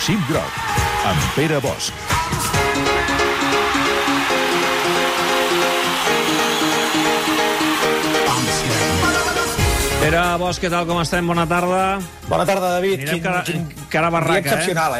Xip Groc, amb Pere Bosch. Pere Bosch, què tal, com estem? Bona tarda. Bona tarda, David. Anirem cara barraca, dia excepcional,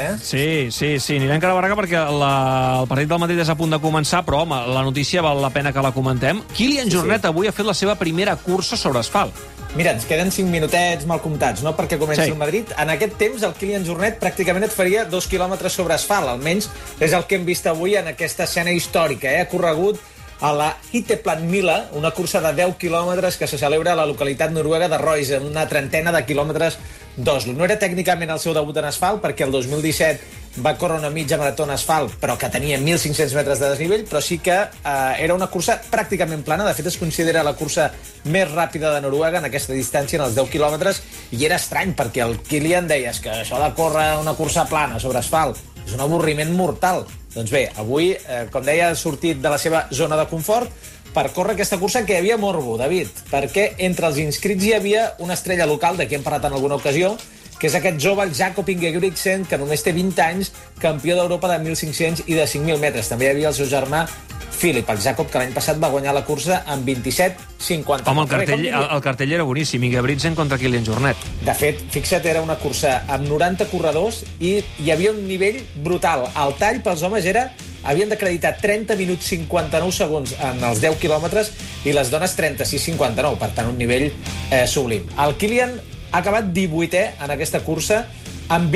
Sí, anirem cara barraca perquè el partit del Madrid és a punt de començar, però, home, la notícia val la pena que la comentem. Kylian Jornet avui ha fet la seva primera cursa sobre asfalt. Mira, ens queden 5 minutets mal comptats, no?, perquè comenci el Madrid. En aquest temps, el Kylian Jornet pràcticament et faria 2 quilòmetres sobre asfalt. Almenys és el que hem vist avui en aquesta escena històrica. Ha corregut a la Hiteplan Mila, una cursa de 10 quilòmetres que se celebra a la localitat noruega de Roise, una trentena de quilòmetres d'Oslo. No era tècnicament el seu debut en asfalt, perquè el 2017 va córrer una mitja marató en asfalt, però que tenia 1.500 metres de desnivell, però sí que era una cursa pràcticament plana. De fet, es considera la cursa més ràpida de Noruega en aquesta distància, en els 10 quilòmetres, i era estrany, perquè el Kylian deia que això de córrer una cursa plana sobre asfalt és un avorriment mortal. Doncs bé, avui, com deia, ha sortit de la seva zona de confort per córrer aquesta cursa que hi havia morbo, David, perquè entre els inscrits hi havia una estrella local, de qui hem parlat en alguna ocasió, que és aquest jove, el Jakob Ingebrigtsen, que només té 20 anys, campió d'Europa de 1.500 i de 5.000 metres. També hi havia el seu germà Filip, el Jakob, que l'any passat va guanyar la cursa amb 27,50. Home, el cartell era boníssim, Ingebrigtsen contra Kylian Jornet. De fet, fixa't, era una cursa amb 90 corredors i hi havia un nivell brutal. El tall pels homes havien d'acreditar 30 minuts 59 segons en els 10 quilòmetres i les dones 36,59, per tant, un nivell sublim. El Kylian ha acabat 18è en aquesta cursa amb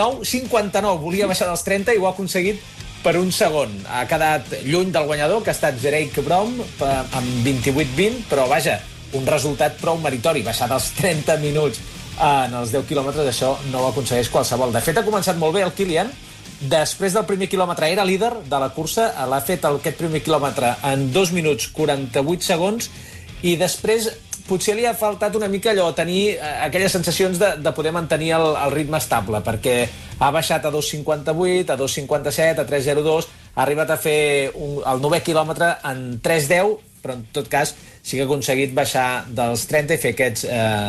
29,59. Volia baixar dels 30 i ho ha aconseguit per un segon. Ha quedat lluny del guanyador, que ha estat Jereke Brom, amb 28,20, però vaja, un resultat prou meritori. Baixar dels 30 minuts en els 10 quilòmetres, això no ho aconsegueix qualsevol. De fet, ha començat molt bé el Kylian. Després del primer quilòmetre era líder de la cursa, l'ha fet aquest primer quilòmetre en 2 minuts 48 segons, i després potser li ha faltat una mica allò, tenir aquelles sensacions de poder mantenir el ritme estable, perquè ha baixat a 2,58, a 2,57, a 3,02, ha arribat a fer el 9è quilòmetre en 3,10, però en tot cas sí que ha aconseguit baixar dels 30 i fer aquests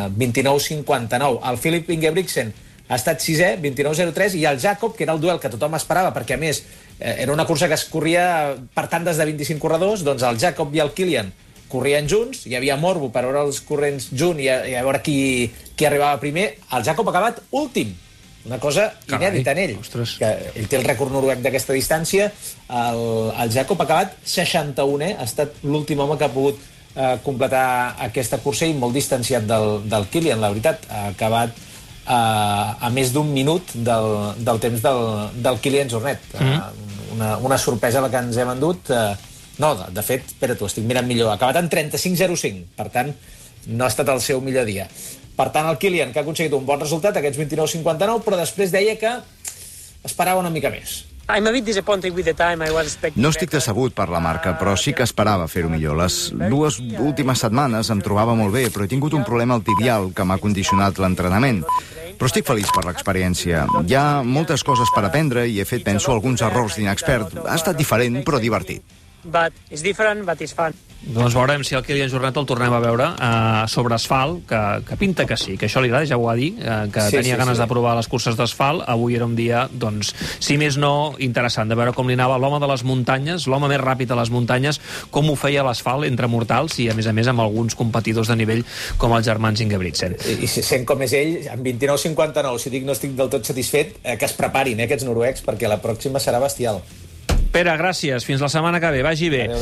29,59. El Filip Ingebrigtsen ha estat 6è, 29,03, i el Jakob, que era el duel que tothom esperava, perquè a més era una cursa que es corria per tandes de 25 corredors, doncs el Jakob i el Kylian corrien junts, hi havia morbo per veure els corrents junts i a veure qui arribava primer. El Jakob ha acabat últim, una cosa inèdita en ell. Que ell té el rècord noruec d'aquesta distància. El Jakob ha acabat 61è, ha estat l'últim home que ha pogut completar aquesta cursa i molt distanciat del Kylian, la veritat. Ha acabat a més d'un minut del temps del Kylian Jornet. Una sorpresa la que ens hem endut. No, de fet, espera, t'ho estic mirant millor. Ha acabat en 35,05, per tant, no ha estat el seu millor dia. Per tant, el Kylian, que ha aconseguit un bon resultat, aquests 29,59, però després deia que esperava una mica més. No estic decebut per la marca, però sí que esperava fer-ho millor. Les 2 últimes setmanes em trobava molt bé, però he tingut un problema al tibial que m'ha condicionat l'entrenament. Però estic feliç per l'experiència. Hi ha moltes coses per aprendre i he fet, penso, alguns errors d'inexpert. Ha estat diferent, però divertit. But it's different, but it's fun. Doncs veurem si el Kylian Jornet el tornem a veure sobre asfalt, que pinta que sí, que això li agrada, ja ho va dir, que tenia ganes de provar les curses d'asfalt. Avui era un dia, doncs, si més no, interessant de veure com li anava l'home de les muntanyes, l'home més ràpid a les muntanyes, com ho feia l'asfalt entre mortals i, a més, amb alguns competidors de nivell com els germans Ingebrigtsen. I si sent com és ell, amb 29,59, si dic no estic del tot satisfet, que es preparin, aquests noruecs, perquè la pròxima serà bestial. Pere, gràcies. Fins la setmana que ve. Vagi bé.